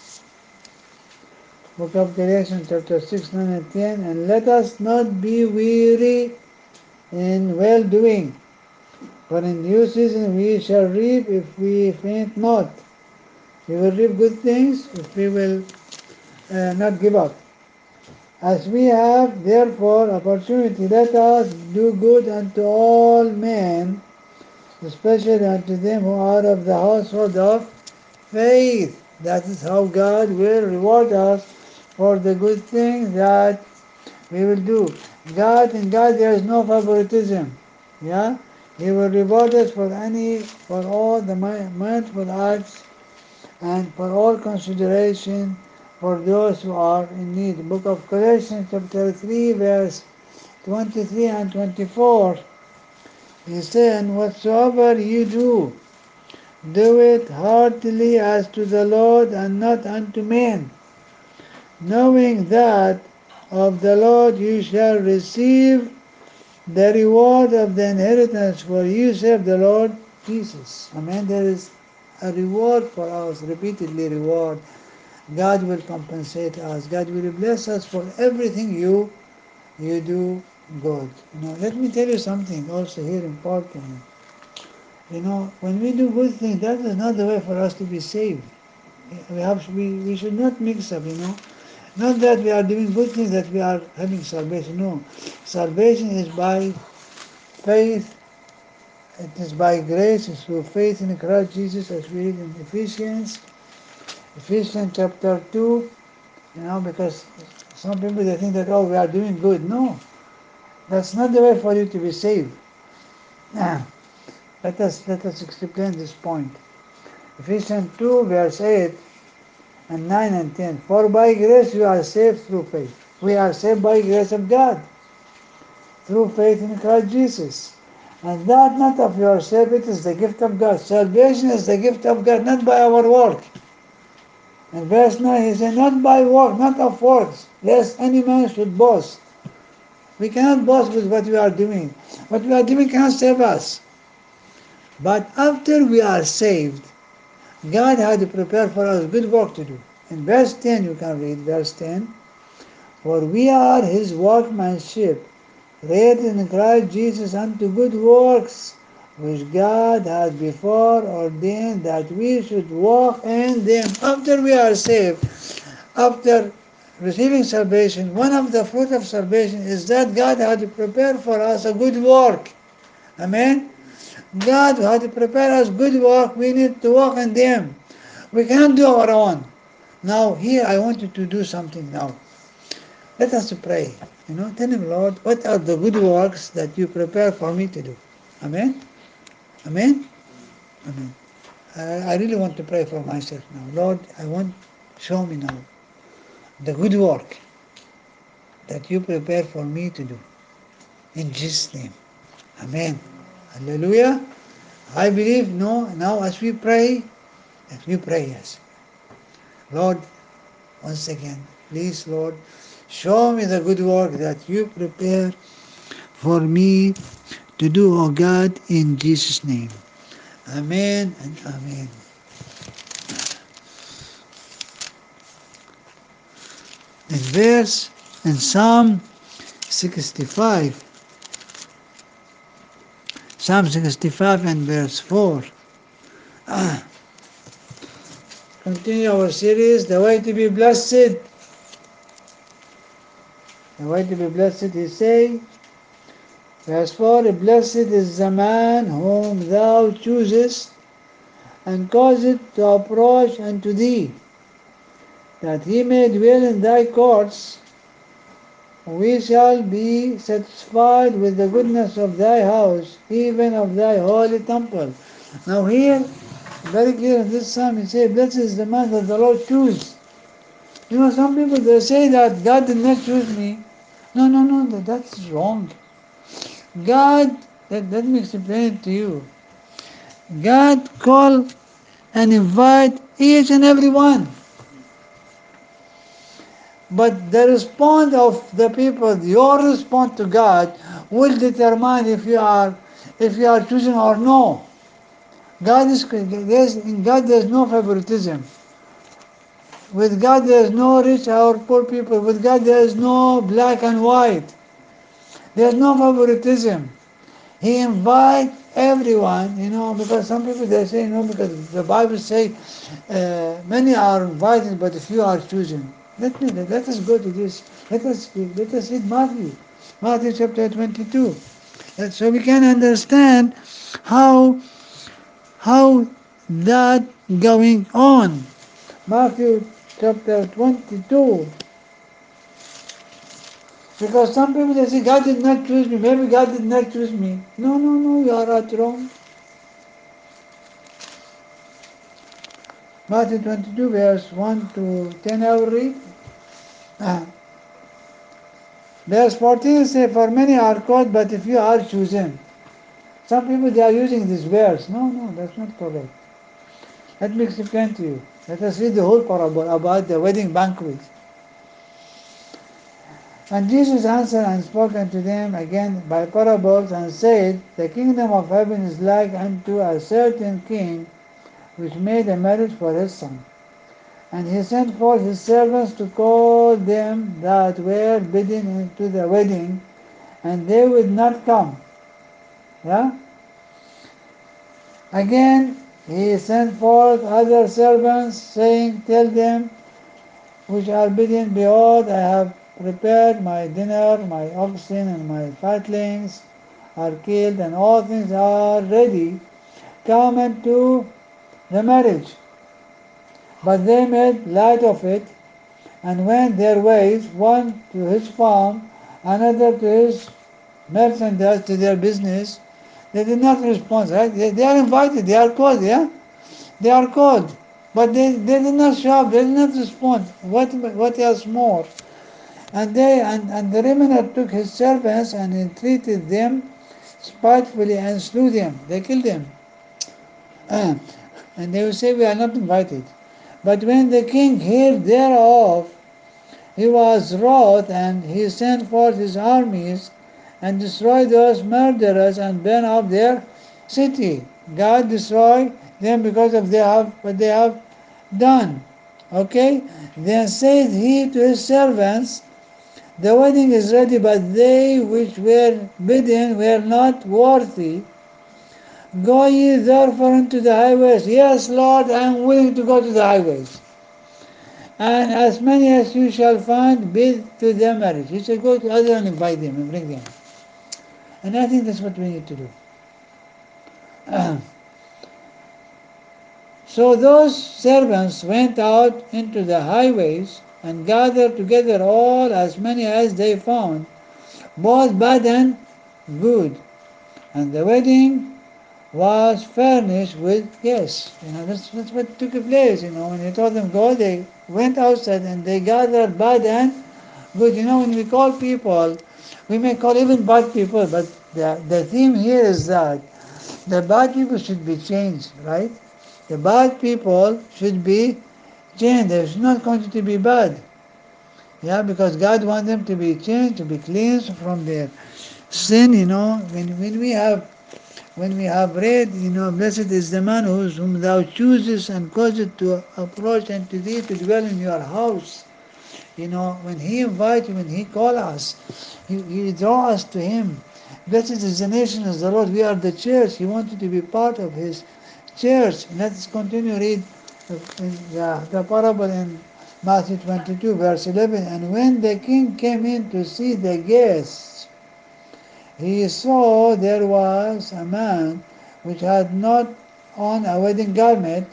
Book of Galatians, chapter six, nine and ten. And let us not be weary in well doing, for in due season we shall reap if we faint not. We will reap good things if we will uh, not give up. As we have therefore opportunity, let us do good unto all men, especially unto them who are of the household of faith. That is how God will reward us for the good things that we will do. God, in God there is no favoritism. Yeah? He will reward us for any, for all the mindful acts and for all consideration for those who are in need. The book of Colossians chapter three verse twenty-three and twenty-four, he said, and whatsoever you do, do it heartily as to the Lord and not unto men, knowing that of the Lord you shall receive the reward of the inheritance, for you serve the Lord Jesus. Amen. There is a reward for us, repeatedly reward. God will compensate us. God will bless us for everything you you do good. You know, let me tell you something also here important. You know, when we do good things, that is not the way for us to be saved. We have we, we should not mix up, you know. Not that we are doing good things that we are having salvation. No. Salvation is by faith. It is by grace. It's through faith in Christ Jesus, as we read in Ephesians. Ephesians chapter two. You know, because some people they think that, oh, we are doing good. No. That's not the way for you to be saved. let us let us explain this point. Ephesians two verse eight and nine and ten. For by grace you are saved through faith. We are saved by grace of God through faith in Christ Jesus. And that not of yourself, it is the gift of God. Salvation is the gift of God, not by our work. And verse nine, he said, not by work, not of works, lest any man should boast. We cannot boast with what we are doing. What we are doing cannot save us. But after we are saved, God had prepared for us good work to do. In verse ten, you can read verse ten, for we are his workmanship, created in Christ Jesus unto good works, which God had before ordained that we should walk in them. After we are saved, after receiving salvation, one of the fruit of salvation is that God had prepared for us a good work. Amen? God had prepared us good work. We need to walk in them. We cannot do our own. Now, here I want you to do something now. Let us pray. You know, tell him, Lord, what are the good works that you prepare for me to do? Amen? Amen? Amen. I, I really want to pray for myself now. Lord, I want, show me now the good work that you prepare for me to do. In Jesus' name. Amen. Hallelujah. I believe, no, now as we pray, as we pray, yes. Lord, once again, please, Lord, show me the good work that you prepare for me to do, O God, in Jesus' name. Amen and amen. In verse, in Psalm sixty-five, Psalm sixty-five and verse four. Ah, continue our series, The Way to be Blessed. The way to be blessed, he say, verse four, blessed is the man whom thou choosest, and cause it to approach unto thee, that he may dwell in thy courts. We shall be satisfied with the goodness of thy house, even of thy holy temple. Now here, very clear in this psalm, it says, blessed is the man that the Lord choose. You know, some people, they say that God did not choose me. No, no, no, that, that's wrong. God, let, let me explain it to you. God call and invite each and every one. But the response of the people, your response to God, will determine if you are if you are choosing or no. God is there's, in God there is no favoritism. With God there is no rich or poor people. With God there is no black and white. There is no favoritism. He invites everyone, you know, because some people they say, no, because the Bible says uh, many are invited, but few are chosen. Let me let us go to this. Let us let us read Matthew, Matthew chapter twenty-two, and so we can understand how how that going on. Matthew chapter twenty-two. Because some people they say God did not choose me. Maybe God did not choose me. No, no, no. You are at wrong. Matthew twenty-two, verse one to ten. I will read. Uh, verse fourteen say, "For many are called, but a few are chosen." Some people they are using this verse. No, no, that's not correct. Let me explain to you. Let us read the whole parable about the wedding banquet. And Jesus answered and spoke unto them again by parables, and said, The kingdom of heaven is like unto a certain king, which made a marriage for his son. And he sent forth his servants to call them that were bidden into the wedding, and they would not come. Yeah? Again he sent forth other servants, saying, Tell them which are bidden, Behold, I have prepared my dinner, my oxen and my fatlings are killed, and all things are ready. Come unto the marriage. But they made light of it, and went their ways, one to his farm, another to his merchandise, to their business. They did not respond, right? They, they are invited, they are called, yeah? They are called. But they, they did not show up, they did not respond. What, what else more? And they and, and the remnant took his servants and entreated them spitefully and slew them. They killed them. And they will say, We are not invited. But when the king heard thereof, he was wroth, and he sent forth his armies and destroyed those murderers and burned up their city. God destroyed them because of they have, what they have done. Okay? Then said he to his servants, The wedding is ready, but they which were bidden were not worthy. Go ye therefore into the highways. Yes, Lord, I am willing to go to the highways. And as many as you shall find, bid to their marriage. You should go to other and invite them and bring them. And I think that's what we need to do. So those servants went out into the highways and gathered together all as many as they found, both bad and good. And the wedding was furnished with guests. You know, that's, that's what took place. You know, when he told them go, they went outside and they gathered bad and good. You know, when we call people, we may call even bad people, but the, the theme here is that the bad people should be changed, right? The bad people should be changed. They're not going to be bad. Yeah, because God wants them to be changed, to be cleansed from their sin, you know. When, when we have when we have read, you know, blessed is the man whose, whom thou choosest and causest to approach unto thee to dwell in your house. You know, when he invites, when he calls us, he, he draws us to him. Blessed is the nation of the Lord. We are the church. He wanted to be part of his church. And let's continue read the, the parable in Matthew twenty-two, verse eleven. And when the king came in to see the guests, he saw there was a man which had not on a wedding garment.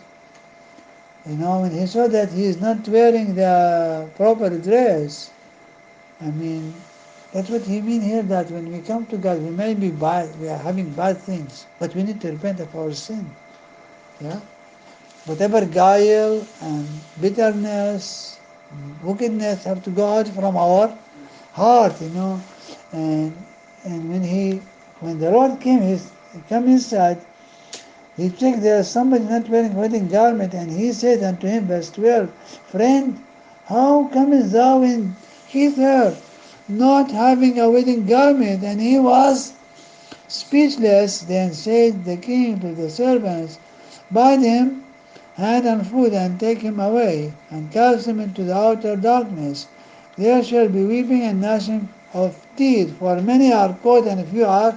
You know, when he saw that he is not wearing the proper dress, I mean, that's what he mean here, that when we come to God, we may be bad, we are having bad things, but we need to repent of our sin. Yeah? Whatever guile and bitterness, wickedness have to go out from our heart, you know. And and when he when the Lord came, he come inside, he checked there is somebody not wearing wedding garment, and he said unto him, verse twelve, Friend, how comest thou in hither, not having a wedding garment? And he was speechless. Then said the king to the servants, Bind him hand and foot, and take him away, and cast him into the outer darkness. There shall be weeping and gnashing of teeth, for many are called, and few are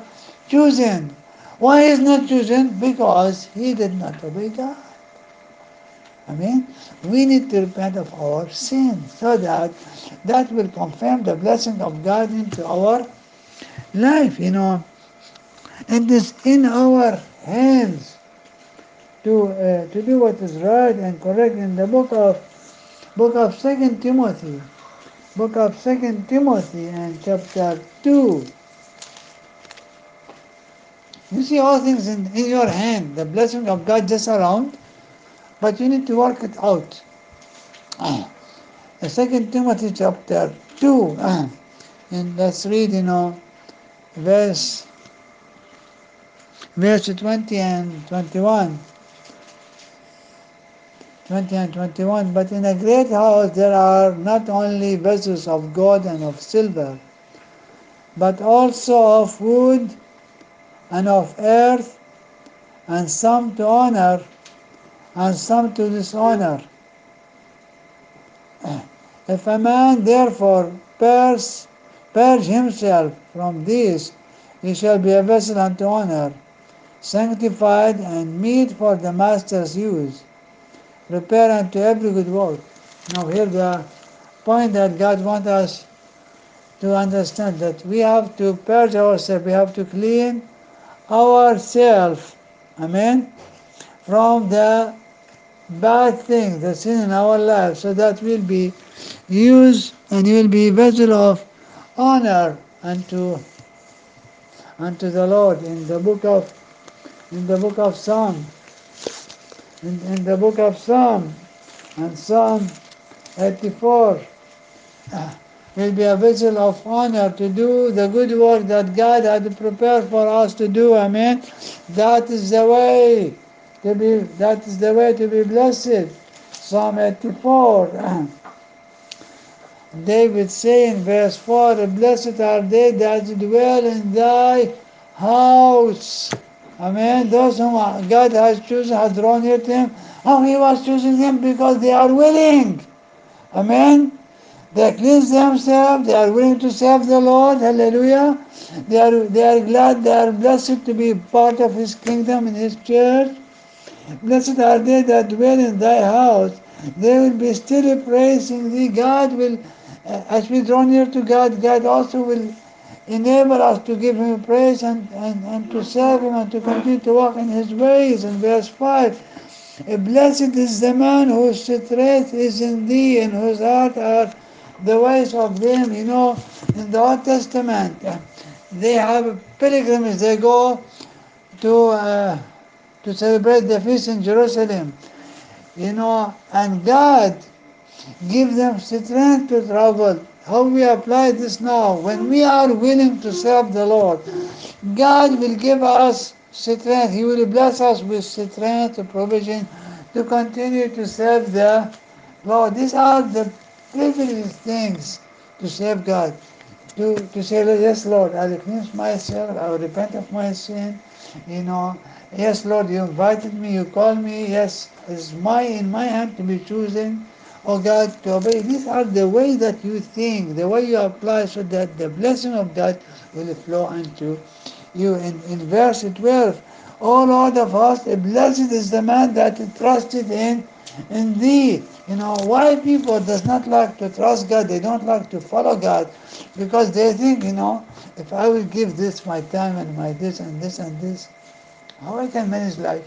chosen. Why is not chosen? Because he did not obey God. I mean, we need to repent of our sins so that that will confirm the blessing of God into our life, you know. It is in our hands to uh, to do what is right and correct. In the book of book of Second Timothy, book of Second Timothy and chapter two, you see all things in, in your hand. The blessing of God just around, but you need to work it out. Second Timothy chapter two, and let's read, you know, verse verse twenty and twenty-one. twenty and twenty-one. But in a great house there are not only vessels of gold and of silver, but also of wood and of earth, and some to honor and some to dishonor. If a man therefore purge, purge himself from these, he shall be a vessel unto honor, sanctified and meet for the master's use, prepared unto every good work. Now here the point that God wants us to understand, that we have to purge ourselves, we have to clean ourselves, amen, from the bad things, the sin in our lives, so that we'll be used and will be vessel of honor unto unto the Lord. In the book of in the book of Psalm, in, in the book of Psalm and Psalm eighty-four, will be a vessel of honor to do the good work that God had prepared for us to do. Amen. That is the way to be. That is the way to be blessed. Psalm eighty-four. David say in verse four, blessed are they that dwell in thy house. Amen. Those whom God has chosen, has drawn near to him. How he was choosing them? Because they are willing. Amen. They cleanse themselves. They are willing to serve the Lord. Hallelujah. They are, they are glad. They are blessed to be part of his kingdom in his church. Blessed are they that dwell in thy house. They will be still praising thee. God will, uh, as we draw near to God, God also will enable us to give him praise and, and, and to serve him and to continue to walk in his ways. In verse five, blessed is the man whose strength is in thee, and whose heart are the ways of them. You know, in the Old Testament, uh, they have pilgrims. They go to uh, to celebrate the feast in Jerusalem. You know, and God give them strength to travel. How we apply this now? When we are willing to serve the Lord, God will give us strength. He will bless us with strength, provision to continue to serve the Lord. These are the privileged things to serve God. To, to say, yes, Lord, I will cleanse myself, I will repent of my sin. You know, yes, Lord, you invited me, you called me. Yes, it's my in my hand to be chosen. Oh God, to obey. These are the way that you think, the way you apply, so that the blessing of God will flow into you. In, in verse twelve, O Lord of hosts, blessed is the man that trusted in in thee. You know, why people does not like to trust God, they don't like to follow God, because they think, you know, if I will give this my time and my this and this and this, how I can manage life?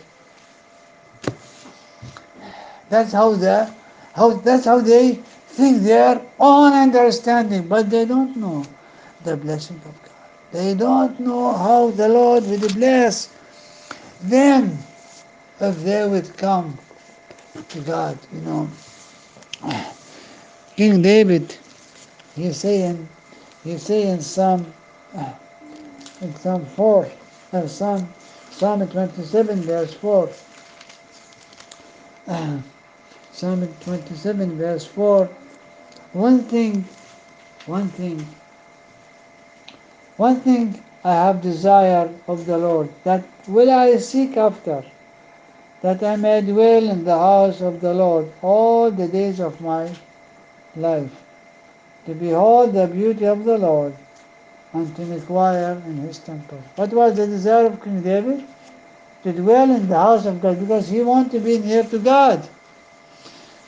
That's how the how that's how they think, their own understanding, but they don't know the blessing of God. They don't know how the Lord will bless them if they would come to God. You know, King David, he's saying, he's saying Psalm, in Psalm four, uh, Psalm, Psalm twenty-seven, verse four. Uh, Psalm twenty-seven, verse four. One thing, one thing, one thing I have desired of the Lord, that will I seek after, that I may dwell in the house of the Lord all the days of my life, to behold the beauty of the Lord, and to inquire in his temple. What was the desire of King David? To dwell in the house of God, because he wanted to be near to God.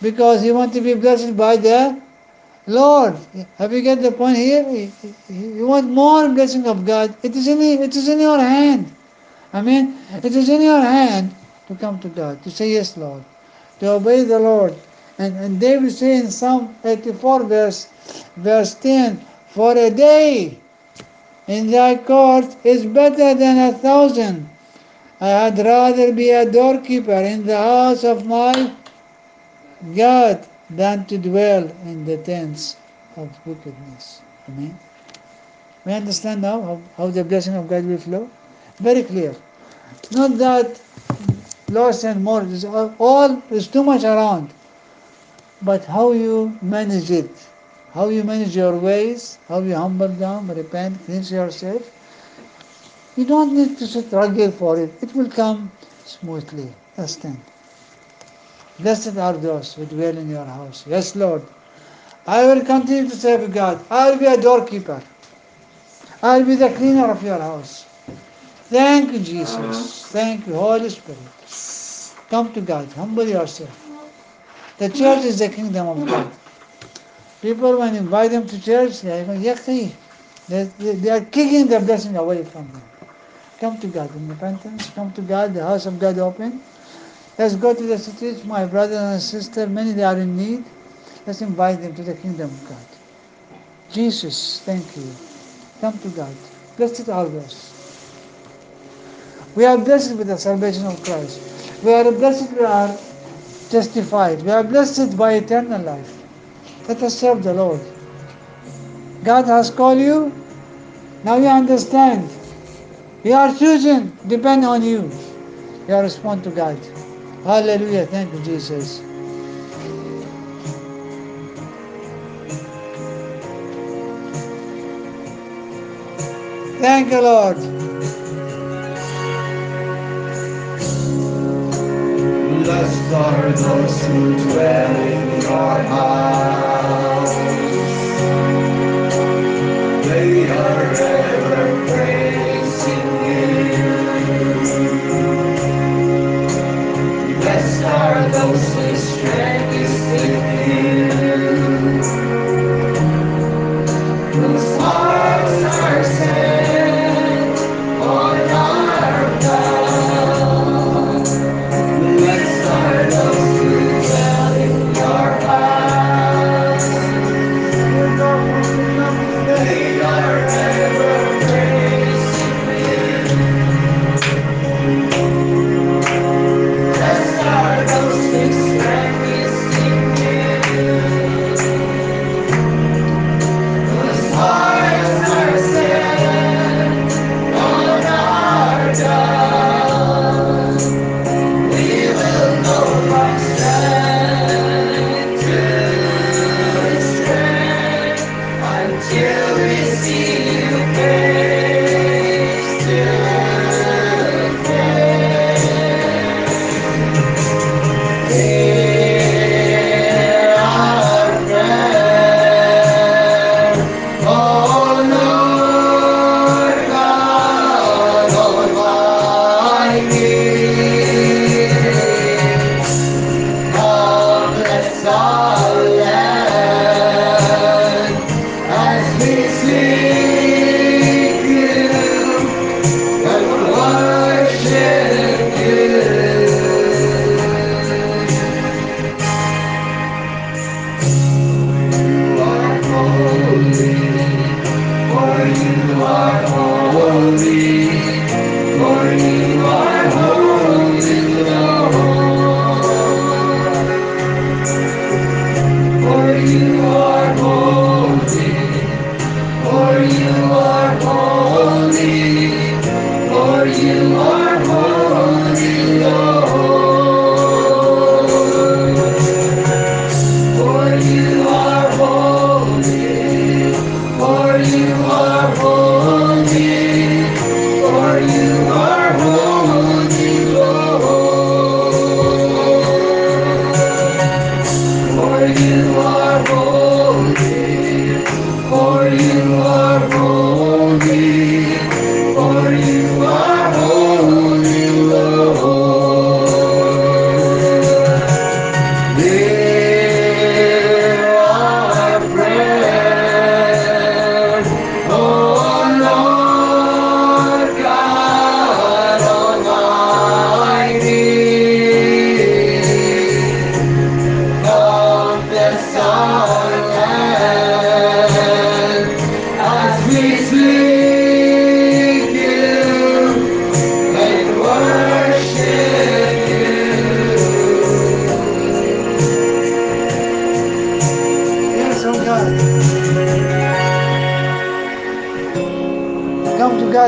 because you want to be blessed by the Lord. Have you get the point here? You want more blessing of God. It is in it is in your hand. I mean, it is in your hand to come to God, to say yes, Lord, to obey the Lord. And, and David says in Psalm eighty-four, verse, verse ten, for a day in thy court is better than a thousand. I had rather be a doorkeeper in the house of my God than to dwell in the tents of wickedness. Amen. We understand now how, how the blessing of God will flow? Very clear. Not that loss and more, is all, all is too much around, but how you manage it, how you manage your ways, how you humble down, repent, cleanse yourself. You don't need to struggle for it. It will come smoothly. Understand? Blessed are those who dwell in your house. Yes, Lord. I will continue to serve God. I will be a doorkeeper. I will be the cleaner of your house. Thank you, Jesus. Thank you, Holy Spirit. Come to God. Humble yourself. The church is the kingdom of God. People, when you invite them to church, they are going, "Yaki." They, they, they are kicking the blessing away from them. Come to God in repentance. Come to God, the house of God open. Let's go to the streets, my brothers and sisters. Many they are in need. Let's invite them to the kingdom of God. Jesus, thank you. Come to God. Blessed are those. We are blessed with the salvation of Christ. We are blessed, we are justified. We are blessed by eternal life. Let us serve the Lord. God has called you. Now you understand. You are choosing. Depend on you. You respond to God. Hallelujah. Thank you, Jesus. Thank you, Lord. Blessed are those who dwell in your house. They are ever praising you. Blessed are those whose strength is in you, whose hearts are set on our God. Blessed are those who dwell in your house.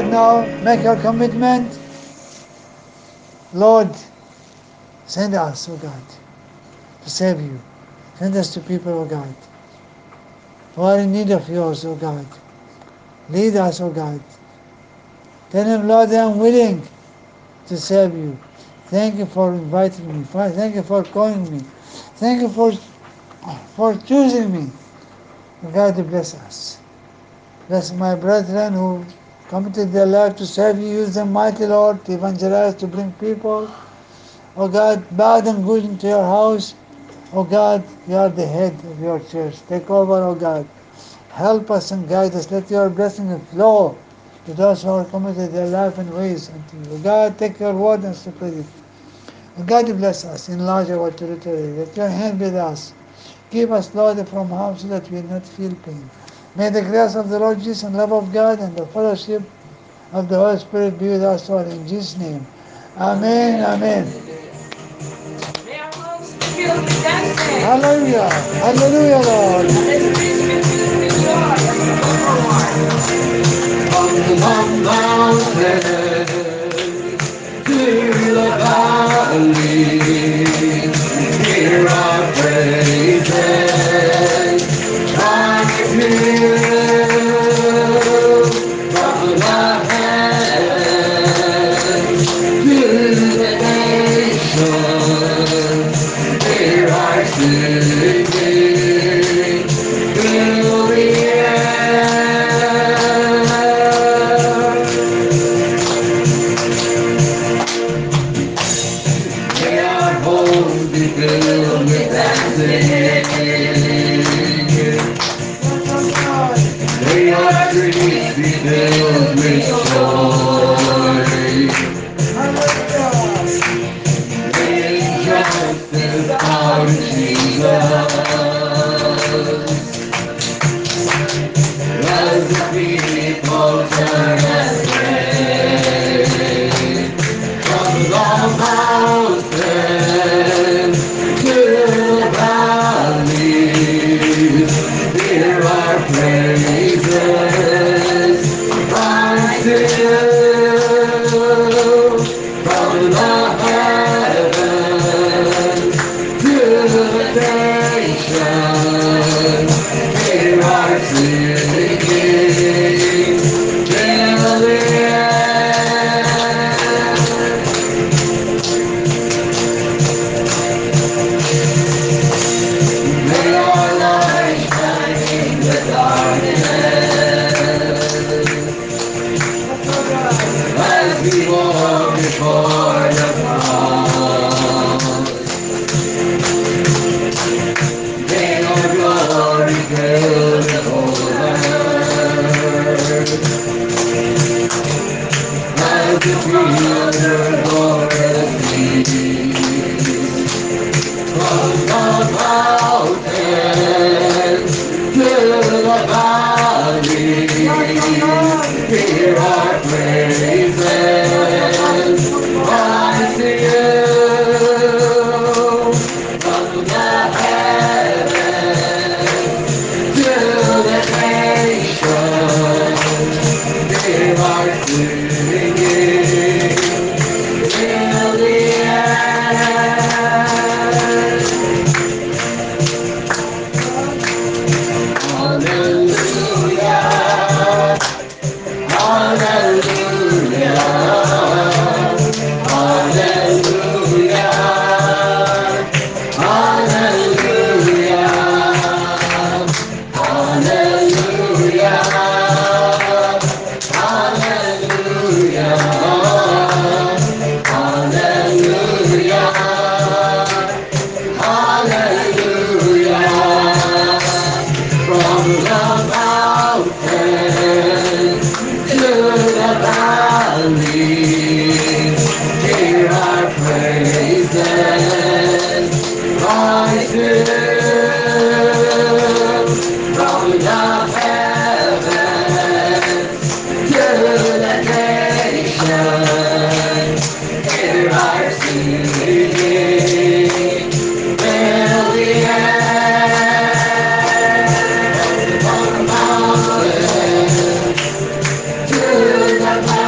God, now make your commitment. Lord, send us, O God, to save you. Send us to people, O God, who are in need of yours, O God. Lead us, O God. Tell him, Lord, I am willing to serve you. Thank you for inviting me. Thank you for calling me. Thank you for, for choosing me. God bless us. Bless my brethren who committed their life to serve you. Use them, mighty Lord, to evangelize, to bring people. Oh God, bow them good into your house. Oh God, you are the head of your church. Take over, oh God. Help us and guide us. Let your blessing flow to those who are committed their life and ways unto you. Oh God, take your word and spread it. Oh God, bless us. Enlarge our territory. Let your hand be with us. Keep us, Lord, from harm so that we will not feel pain. May the grace of the Lord Jesus and love of God and the fellowship of the Holy Spirit be with us all in Jesus' name. Amen. Amen. May our homes be filled with dancing. Hallelujah. Hallelujah, Lord. And the streets be filled with joy as we go forward. From the mountain to the valley, hear our praises. Try to from the heavens to the nations, hear our singing. Fill the air. May our homes be filled with dancing. May our streets be filled with joy. May justice out of Jesus. As the people turn and pray. From the mountains to the valleys, hear our praises rise to you. From the heavens to the nations, hear our singing. Fill the air. May our light shine in the darkness as we walk before the cross. May your glory fill the whole earth as the fields adore the sea. From the mountains to the valley, hear our praises rise to you. From the heavens to the nations, hear our singing. Fill the air. Hallelujah, hallelujah, hallelujah, hallelujah, hallelujah, hallelujah, hallelujah, hallelujah. From the mountains to the valleys, hear our praises rise to from the heavens to the nations, hear our singing. Fill the air. From the mountains to the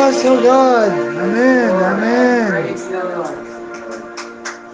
us, O God. Amen. Amen. Praise the Lord.